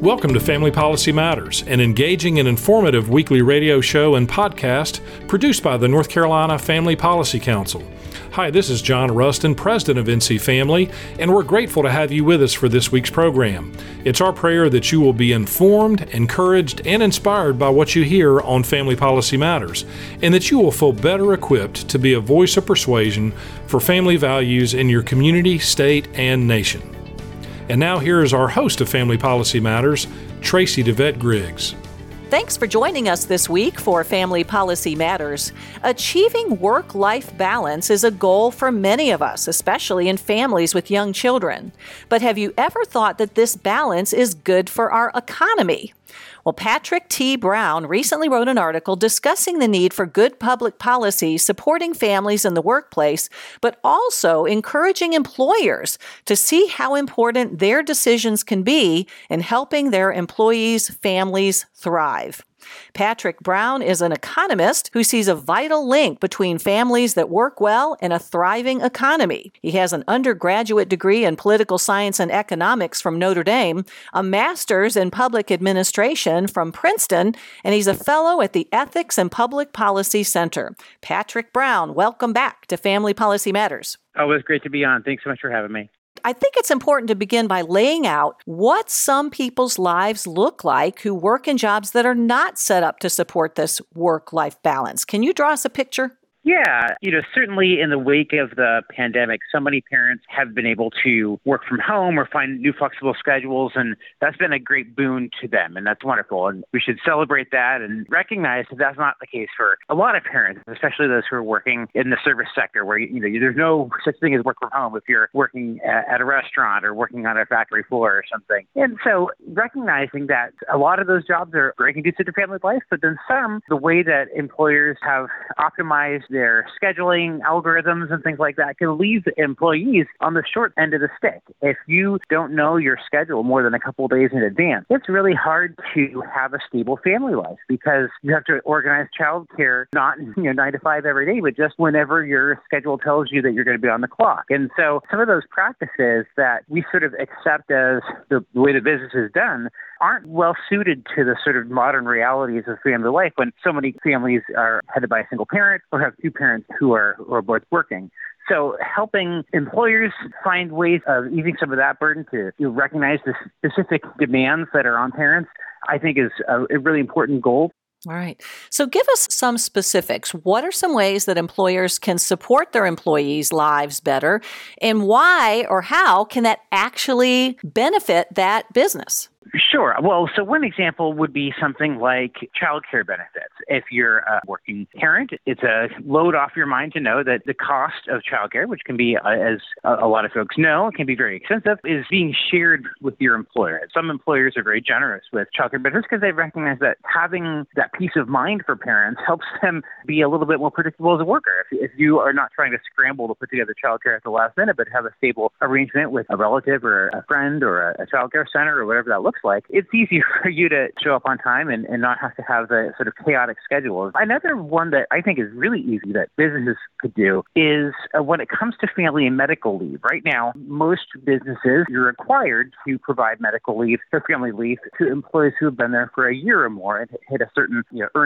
Welcome to Family Policy Matters, an engaging and informative weekly radio show and podcast produced by the North Carolina Family Policy Council. Hi, this is John Rustin, President of NC Family, and we're grateful to have you with us for this week's program. It's our prayer that you will be informed, encouraged, and inspired by what you hear on Family Policy Matters, and that you will feel better equipped to be a voice of persuasion for family values in your community, state, and nation. And now here is our host of Family Policy Matters, Tracy DeVette Griggs. Thanks for joining us this week for Family Policy Matters. Achieving work-life balance is a goal for many of us, especially in families with young children. But have you ever thought that this balance is good for our economy? Well, Patrick T. Brown recently wrote an article discussing the need for good public policy supporting families in the workplace, but also encouraging employers to see how important their decisions can be in helping their employees' families thrive. Patrick Brown is an economist who sees a vital link between families that work well and a thriving economy. He has an undergraduate degree in political science and economics from Notre Dame, a master's in public administration from Princeton, and he's a fellow at the Ethics and Public Policy Center. Patrick Brown, welcome back to Family Policy Matters. Oh, it was great to be on. Thanks so much for having me. I think it's important to begin by laying out what some people's lives look like who work in jobs that are not set up to support this work-life balance. Can you draw us a picture? Yeah, certainly in the wake of the pandemic, so many parents have been able to work from home or find new flexible schedules, and that's been a great boon to them, and that's wonderful. And we should celebrate that and recognize that that's not the case for a lot of parents, especially those who are working in the service sector where, there's no such thing as work from home if you're working at a restaurant or working on a factory floor or something. And so recognizing that a lot of those jobs are very conducive to family life, but then some, the way that employers have optimized their scheduling algorithms and things like that can leave employees on the short end of the stick. If you don't know your schedule more than a couple of days in advance, it's really hard to have a stable family life because you have to organize childcare not 9 to 5 every day, but just whenever your schedule tells you that you're going to be on the clock. And so some of those practices that we sort of accept as the way the business is done aren't well suited to the sort of modern realities of family life when so many families are headed by a single parent or have two parents who are both working. So helping employers find ways of easing some of that burden to recognize the specific demands that are on parents, I think is a really important goal. All right. So give us some specifics. What are some ways that employers can support their employees' lives better, and why or how can that actually benefit that business? Sure. Well, so one example would be something like childcare benefits. If you're a working parent, it's a load off your mind to know that the cost of childcare, which can be, as a lot of folks know, can be very expensive, is being shared with your employer. Some employers are very generous with childcare benefits because they recognize that having that peace of mind for parents helps them be a little bit more predictable as a worker. If you are not trying to scramble to put together childcare at the last minute, but have a stable arrangement with a relative or a friend or a childcare center or whatever that looks like, it's easier for you to show up on time and not have to have the sort of chaotic schedules. Another one that I think is really easy that businesses could do is when it comes to family and medical leave. Right now, most businesses, you're required to provide medical leave or family leave to employees who have been there for a year or more and hit a certain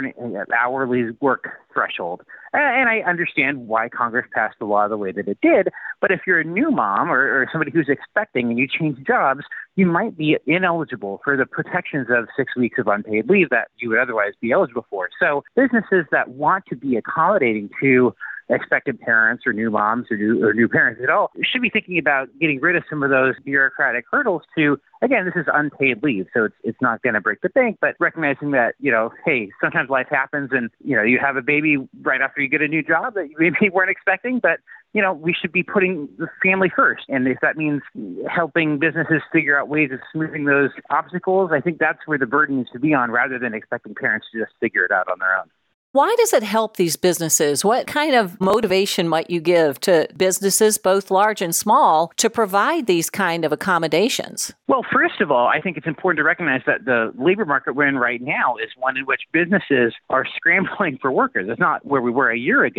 hourly work threshold. And I understand why Congress passed the law the way that it did. But if you're a new mom or somebody who's expecting and you change jobs, you might be ineligible for the protections of 6 weeks of unpaid leave that you would otherwise be eligible for. So businesses that want to be accommodating to expectant parents or new moms or new parents at all should be thinking about getting rid of some of those bureaucratic hurdles to, again, this is unpaid leave, so it's not going to break the bank, but recognizing that, hey, sometimes life happens and, you have a baby right after you get a new job that you maybe weren't expecting, but we should be putting the family first. And if that means helping businesses figure out ways of smoothing those obstacles, I think that's where the burden needs to be on rather than expecting parents to just figure it out on their own. Why does it help these businesses? What kind of motivation might you give to businesses, both large and small, to provide these kind of accommodations? Well, first of all, I think it's important to recognize that the labor market we're in right now is one in which businesses are scrambling for workers. It's not where we were a year ago,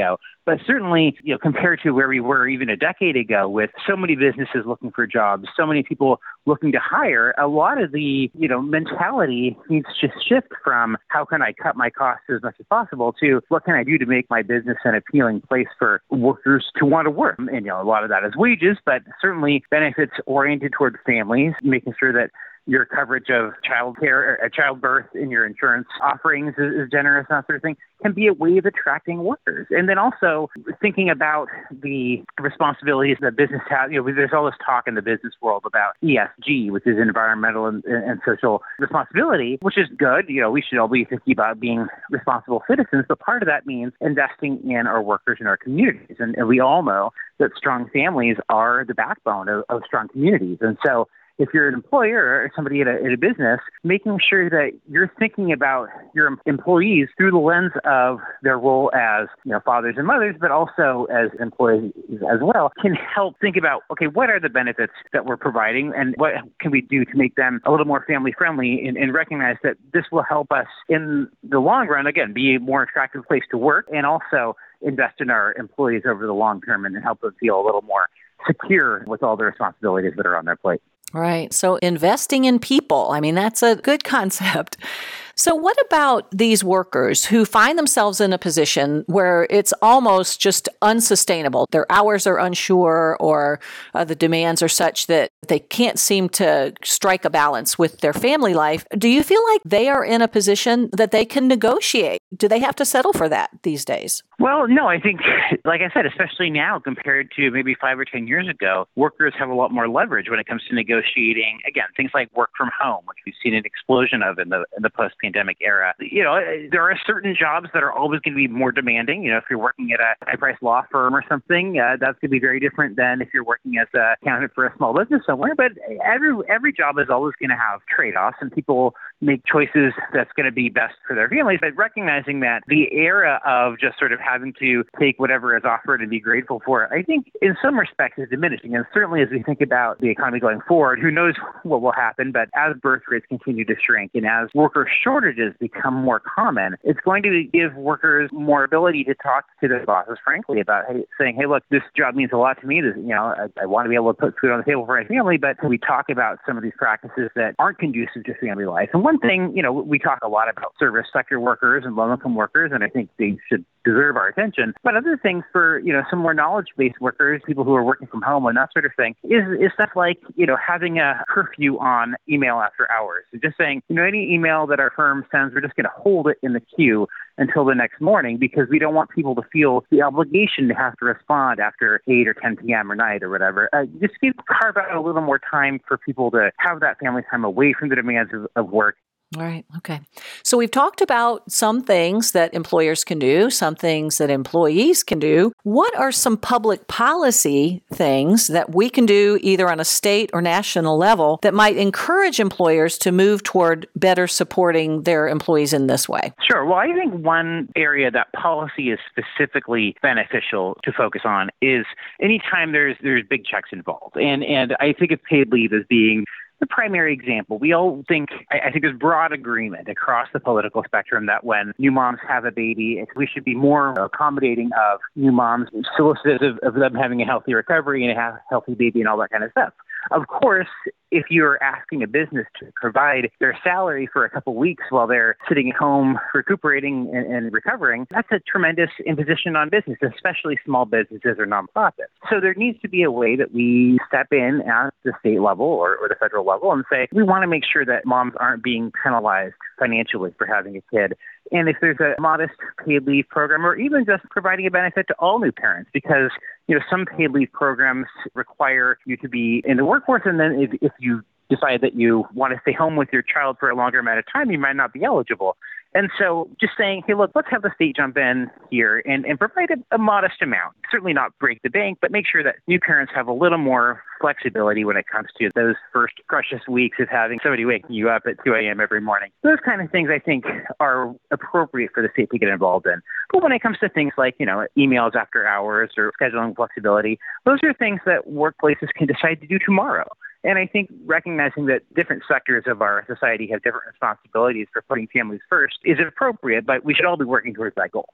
But certainly, compared to where we were even a decade ago with so many businesses looking for jobs, so many people looking to hire, a lot of the, mentality needs to shift from how can I cut my costs as much as possible to what can I do to make my business an appealing place for workers to want to work. And, a lot of that is wages, but certainly benefits oriented toward families, making sure that your coverage of childcare or childbirth in your insurance offerings is generous, that sort of thing, can be a way of attracting workers. And then also thinking about the responsibilities that business has. There's all this talk in the business world about ESG, which is environmental and social responsibility, which is good. We should all be thinking about being responsible citizens, but part of that means investing in our workers and our communities. And we all know that strong families are the backbone of strong communities. And so if you're an employer or somebody at a business, making sure that you're thinking about your employees through the lens of their role as fathers and mothers, but also as employees as well, can help think about, okay, what are the benefits that we're providing and what can we do to make them a little more family friendly and recognize that this will help us in the long run, again, be a more attractive place to work and also invest in our employees over the long term and help them feel a little more secure with all the responsibilities that are on their plate. Right. So investing in people, that's a good concept. So what about these workers who find themselves in a position where it's almost just unsustainable? Their hours are unsure or the demands are such that they can't seem to strike a balance with their family life. Do you feel like they are in a position that they can negotiate? Do they have to settle for that these days? Well, no, I think, like I said, especially now compared to maybe 5 or 10 years ago, workers have a lot more leverage when it comes to negotiating, again, things like work from home, which we've seen an explosion of in the post-pandemic era. There are certain jobs that are always going to be more demanding. If you're working at a high-priced law firm or something, that's going to be very different than if you're working as an accountant for a small business somewhere. But every job is always going to have trade-offs, and people make choices that's going to be best for their families. But recognizing that the era of just sort of having to take whatever is offered and be grateful for it, I think in some respects is diminishing. And certainly as we think about the economy going forward, who knows what will happen. But as birth rates continue to shrink and as worker shortages become more common, it's going to give workers more ability to talk to their bosses, frankly, about saying, hey, look, this job means a lot to me. I want to be able to put food on the table for my family, but we talk about some of these practices that aren't conducive to family life. And one thing, we talk a lot about service sector workers and low-income workers, and I think they should deserve our attention. But other things for, some more knowledge-based workers, people who are working from home and that sort of thing, is stuff like, having a curfew on email after hours. So just saying, any email that our firm sends, we're just going to hold it in the queue until the next morning because we don't want people to feel the obligation to have to respond after 8 or 10 p.m. or night or whatever. Just carve out a little more time for people to have that family time away from the demands of work. All right. Okay. So we've talked about some things that employers can do, some things that employees can do. What are some public policy things that we can do either on a state or national level that might encourage employers to move toward better supporting their employees in this way? Sure. Well, I think one area that policy is specifically beneficial to focus on is anytime there's big checks involved. And I think of paid leave as being the primary example. We all think, I think there's broad agreement across the political spectrum that when new moms have a baby, we should be more accommodating of new moms, solicitous of them having a healthy recovery and a healthy baby and all that kind of stuff. Of course, if you're asking a business to provide their salary for a couple of weeks while they're sitting at home recuperating and recovering, that's a tremendous imposition on business, especially small businesses or nonprofits. So there needs to be a way that we step in at the state level or the federal level and say, we want to make sure that moms aren't being penalized financially for having a kid. And if there's a modest paid leave program or even just providing a benefit to all new parents, because some paid leave programs require you to be in the workforce, and then if you decide that you want to stay home with your child for a longer amount of time, you might not be eligible. And so just saying, hey, look, let's have the state jump in here and provide a modest amount. Certainly not break the bank, but make sure that new parents have a little more flexibility when it comes to those first precious weeks of having somebody waking you up at 2 a.m. every morning. Those kind of things I think are appropriate for the state to get involved in. But when it comes to things like, emails after hours or scheduling flexibility, those are things that workplaces can decide to do tomorrow. And I think recognizing that different sectors of our society have different responsibilities for putting families first is appropriate, but we should all be working towards that goal.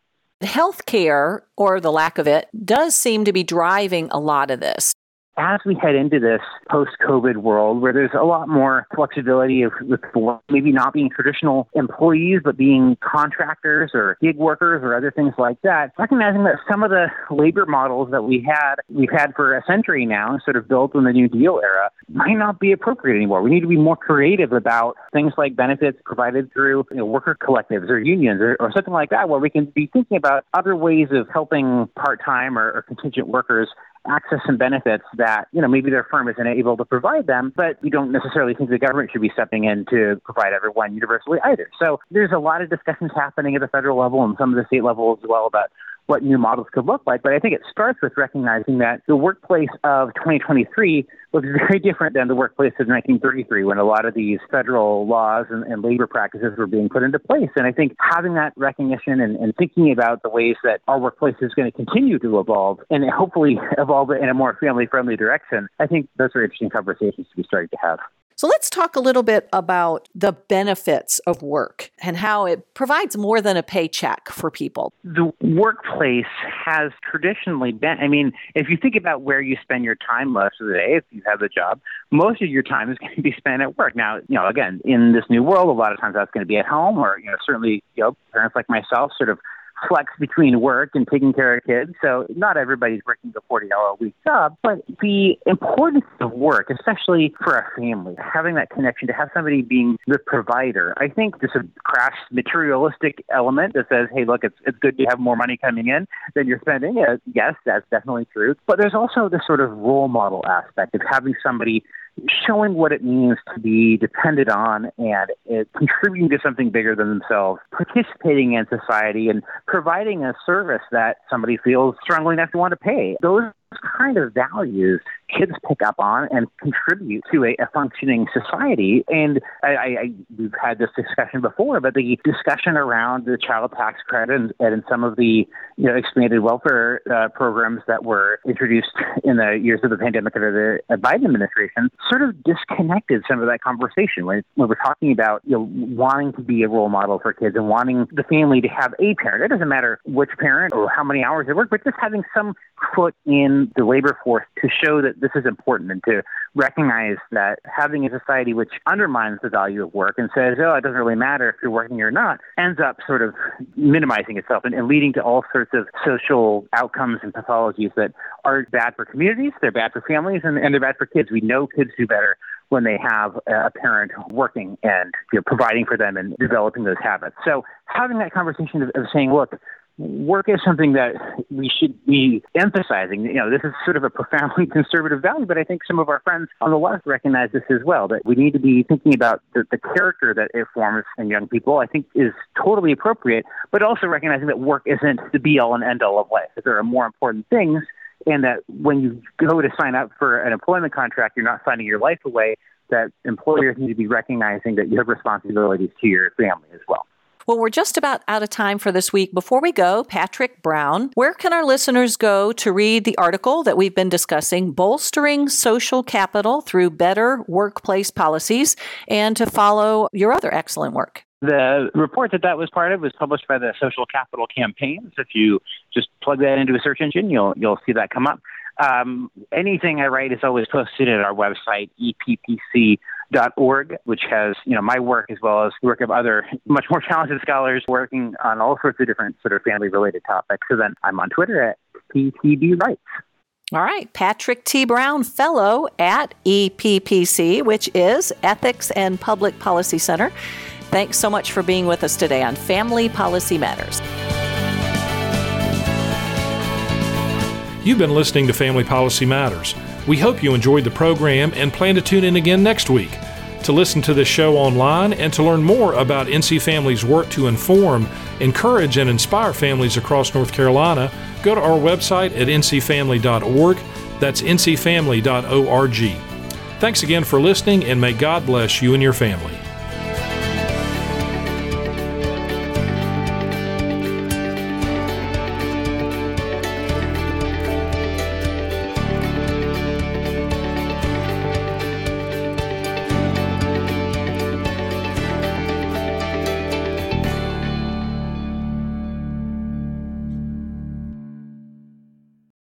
Healthcare, or the lack of it, does seem to be driving a lot of this. As we head into this post-COVID world where there's a lot more flexibility with maybe not being traditional employees, but being contractors or gig workers or other things like that, recognizing that some of the labor models that we've had for a century now, sort of built in the New Deal era, might not be appropriate anymore. We need to be more creative about things like benefits provided through worker collectives or unions or something like that, where we can be thinking about other ways of helping part-time or contingent workers access some benefits that, maybe their firm isn't able to provide them, but we don't necessarily think the government should be stepping in to provide everyone universally either. So there's a lot of discussions happening at the federal level and some of the state level as well about what new models could look like. But I think it starts with recognizing that the workplace of 2023 looks very different than the workplace of 1933, when a lot of these federal laws and labor practices were being put into place. And I think having that recognition and thinking about the ways that our workplace is going to continue to evolve and hopefully evolve in a more family-friendly direction, I think those are interesting conversations to be starting to have. So let's talk a little bit about the benefits of work and how it provides more than a paycheck for people. The workplace has traditionally been, if you think about where you spend your time most of the day, if you have a job, most of your time is going to be spent at work. Now, again, in this new world, a lot of times that's going to be at home or, certainly, parents like myself sort of flex between work and taking care of kids. So not everybody's working a 40-hour-a-week job, but the importance of work, especially for a family, having that connection, to have somebody being the provider, I think there's a crass materialistic element that says, hey, look, it's good to have more money coming in than you're spending. Yes, that's definitely true. But there's also this sort of role model aspect of having somebody showing what it means to be dependent on and contributing to something bigger than themselves, participating in society, and providing a service that somebody feels strongly enough to want to pay. Those kind of values kids pick up on and contribute to a functioning society. And we've had this discussion before, but the discussion around the child tax credit and some of the expanded welfare programs that were introduced in the years of the pandemic under the Biden administration sort of disconnected some of that conversation. When we're talking about wanting to be a role model for kids and wanting the family to have a parent, it doesn't matter which parent or how many hours they work, but just having some foot in the labor force to show that this is important and to recognize that having a society which undermines the value of work and says, it doesn't really matter if you're working or not, ends up sort of minimizing itself and leading to all sorts of social outcomes and pathologies that are bad for communities, they're bad for families, and they're bad for kids. We know kids do better when they have a parent working and providing for them and developing those habits. So having that conversation of saying, look, work is something that we should be emphasizing. This is sort of a profoundly conservative value, but I think some of our friends on the left recognize this as well, that we need to be thinking about the character that it forms in young people, I think is totally appropriate, but also recognizing that work isn't the be-all and end-all of life, that there are more important things, and that when you go to sign up for an employment contract, you're not signing your life away, that employers need to be recognizing that you have responsibilities to your family as well. Well, we're just about out of time for this week. Before we go, Patrick Brown, where can our listeners go to read the article that we've been discussing, Bolstering Social Capital Through Better Workplace Policies, and to follow your other excellent work? The report that was part of was published by the Social Capital Campaign. So if you just plug that into a search engine, you'll see that come up. Anything I write is always posted at our website, eppc.org, which has, my work as well as the work of other much more talented scholars working on all sorts of different sort of family-related topics. So then I'm on Twitter at PTBWrites. All right. Patrick T. Brown, Fellow at EPPC, which is Ethics and Public Policy Center. Thanks so much for being with us today on Family Policy Matters. You've been listening to Family Policy Matters. We hope you enjoyed the program and plan to tune in again next week. To listen to this show online and to learn more about NC Family's work to inform, encourage, and inspire families across North Carolina, go to our website at ncfamily.org. That's ncfamily.org. Thanks again for listening, and may God bless you and your family.